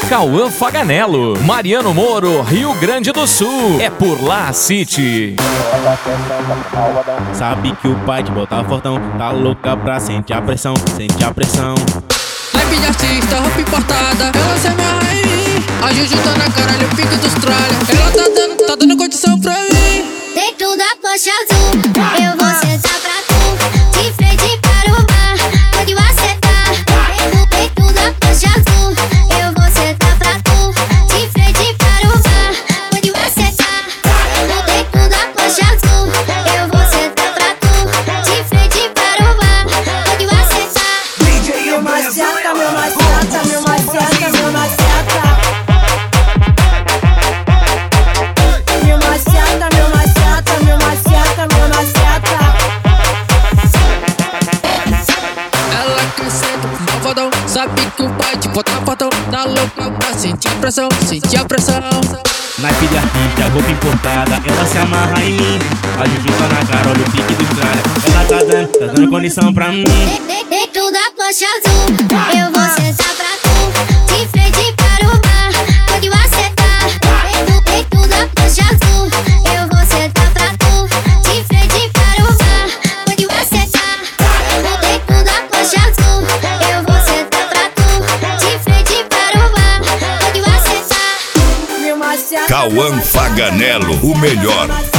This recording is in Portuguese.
Cauã Faganello, Mariano Moro, Rio Grande do Sul. É por lá, City. Sabe que o pai te botar fortão, tá louca pra sentir a pressão, sente a pressão. Naipe de artista, roupa importada, ela se amarra em mim. A Juju tá na cara, olha o pique da Austrália. Ela tá dando condição pra mim. Dentro da Porsche azul, eu vou sentar pra tu, de frente para o mar, onde você tá. Dentro da Porsche azul, eu vou sentar pra tu, de frente para o mar, onde você tá. Dentro da Porsche azul, eu vou sentar pra tu, de frente para o mar, onde você tá. Meu maceta, meu maceta, meu maceta, meu maceta. Meu maceta, meu maceta, meu maceta, meu maceta. Ela quer ser do malvadão, sabe que o pai te bota fortão, tá louca pra sentir a pressão, sentir a pressão. Naipe de artista, roupa importada, ela se amarra em mim. A Juju tá na cara, olha o pique do Austrália. Ela tá dando condição pra mim. Dentro da Porsche azul, eu vou sentar pra tu, de frente para o mar, onde você tá. Dentro da Porsche azul, eu vou sentar pra tu, de frente para o mar, onde você tá. Dentro da Porsche azul, eu vou sentar pra tu, de frente para o mar, onde você tá. Meu maceta. Cauã Faganello, o melhor.